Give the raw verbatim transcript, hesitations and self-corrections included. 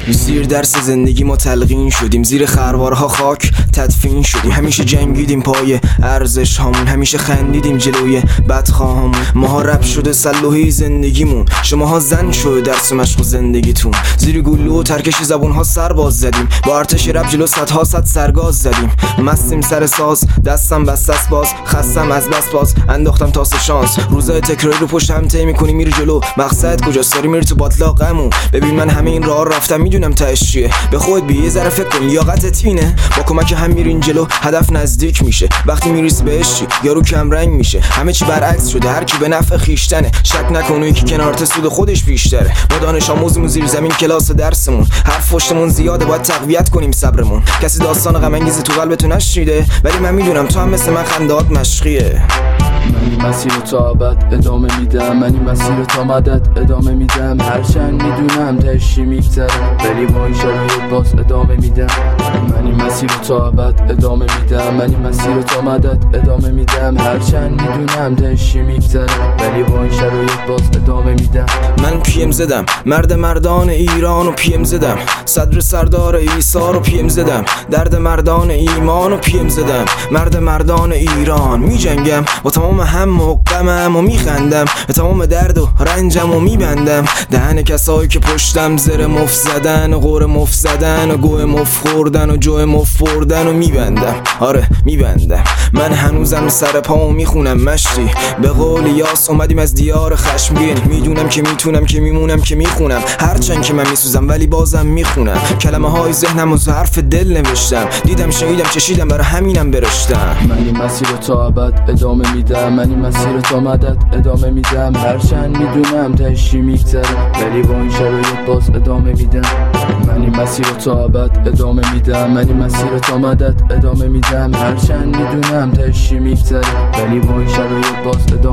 زیر درس زندگی ما تلقین شدیم، زیر خروارها خاک تدفین شدیم. همیشه جنگیدیم پای ارزش هامون، همیشه خندیدیم جلوی بدخواهامون. ماها رپ شده سلوحی زندگیمون، شماها زن شده درس و مشق زندگیتون. زیر گلو و ترکش زبونها سر باز زدیم، با ارتش رپ جلو صدها صد سرگاز زدیم. مستیم سر ساز، دستم بس دست باز، خستم از بس باز، انداختم تاس شانس. روزای تکراری رو پشت هم طی می‌کنی میری جلو، مقصد کجاست؟ داری میری تو باطلاقمون. ببین من همه این راه رفتم، میدونم تهش چیه. به خود بی یه ذره فکر کن، لیاقتت اینه؟ با کمک هم میرین جلو، هدف نزدیک میشه. وقتی میریسی بهش چی؟ یارو کم رنگ میشه. همه چی برعکس شده، هر کی به نفع خیشتنه. شک نکن یکی کنارت سود خودش بیشتره. ما دانش آموزمون زیر زمین کلاس درسمون، حرف پشتمون زیاده، باید تقویت کنیم صبرمون. کسی داستان غم انگیز تو قلبتون نشنیده، ولی من میدونم تو هم مثل من خندهات مشقیه. من این مسیر رو تا ابد ادامه میدم، من این مسیر رو تا مدد ادامه میدم. هرچند میدونم تهش میگذره، ولی با این شرایط باز ادامه میدم. من این مسیر رو تا ابد ادامه میدم، من این مسیر رو تا مدد ادامه میدم. هرچند میدونم تهش میگذره، ولی با این شرایط باز ادامه میدم. من پیم زدم، مرد مردان ایران و پیم زدم، صدر سردار عیسی رو پیم زدم، درد مردان ایمان و پیم زدم. مرد مردان ایران میجنگم، با تمام هم و غمم و میخندم، به تمام درد و رنجم و میبندم. دهن کسایی که پشتم زر مف زدن و غور مف زدن و گوه مف خوردن و جوه مف بردن و میبندم. آره میبندم. من هنوزم سر پامو میخونم مشتی، به قول یاس اومدیم از دیار خشمگین. میدونم که میتونم که میمونم که میخونم، هرچند که من میسوزم ولی بازم میخونم. کلمه های ذهنم و حرف دل نوشتم، دیدم شنیدم چشیدم، برای همینم برشتم. من این مسیر رو تا ابد ادامه میدم، من این مسیر رو تا مدد ادامه میدم. هرچند میدونم تهش میگذره، ولی با این شرایط باز ادامه میدم. من این مسیر رو تا ابد ادامه میدم، من این مسیر رو تا مدد ادامه میدم. هرچند میدونم تهش میگذره، ولی با این شرایط باز ادامه